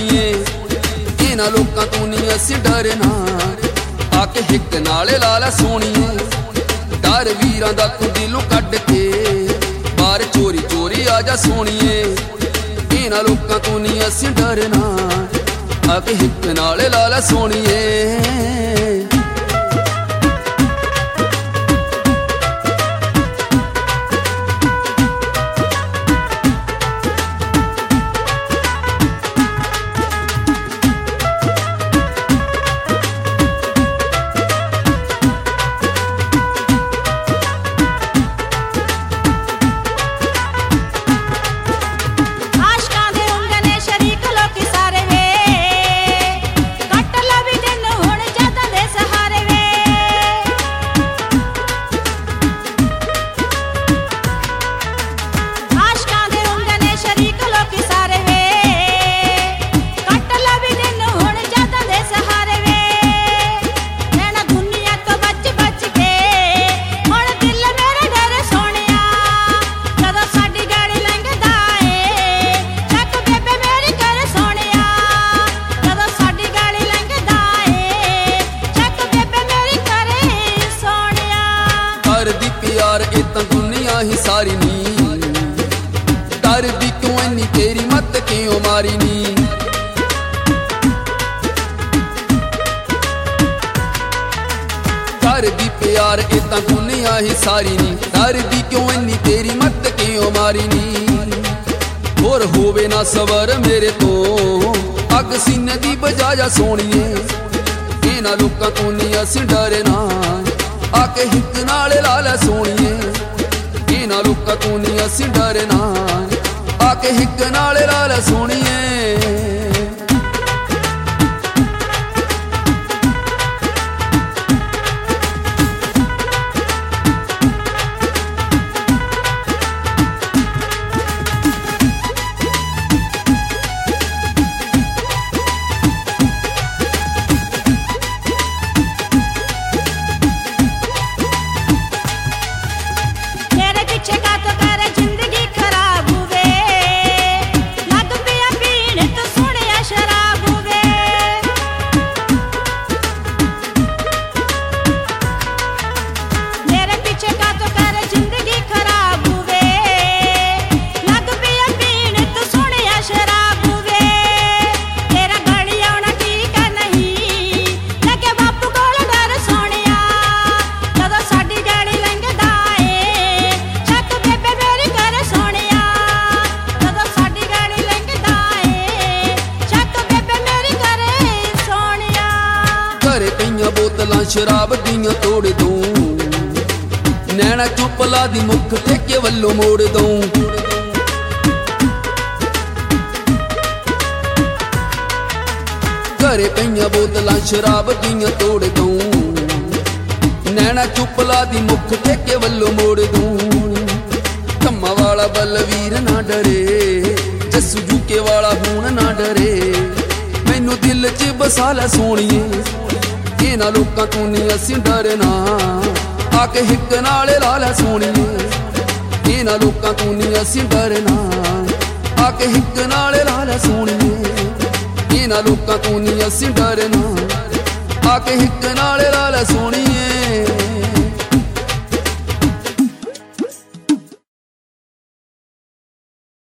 सोणीए, इन्हां लोकां तों नहीं असीं डरना, आके हिक नाल ला लै सोणीए। डर वीरां दा तूं दिलों कढ के बाहर चोरी चोरी आ जा सोणीए, इन्हां लोकां तों नहीं असीं डरना, आके हिक नाल ला लै सोणीए। दुनिया ही सारी नी डर दी क्यों इन्नी तेरी मत क्यों मारी नी। डर दी प्यार इतना दुनिया ही सारी नी, डर दी क्यों इन्नी तेरी मत क्यों मारी नी। होर होवे ना सबर मेरे तो अग सीने दी बजा जा सोणीए, इन्हां लोकां तों नहीं असीं डरना, आके हिक नाल ला लै सोणीए। इन्हां लोकां तों नहीं असीं डरना, आके हिक नाल ला लै सोणीए। घरे पईयां बोतलां शराब दियां तोड़ दूं, नैना चुपला दी मुख ठेके वल्लों मोड़ दूं। घरे पईयां बोतलां शराब दियां तोड़ दूं, नैना चुपला दी मुख ठेके वल्लों मोड़ दूं। धम्मा वाला बलवीर ना डरे, जस्सू जूके वाला हूण ना डरे, मैनू दिल च बसा लै सोणीए। इन्हां लोकां तों नहीं असीं डरना, आके हिक नाल ला लै सोणीए। इन्हां लोकां तों नहीं असीं डरना, आके हिक नाल ला लै सोणीए। इन्हां लोकां तों नहीं असीं डरना, आके हिक नाल ला लै सोणीए।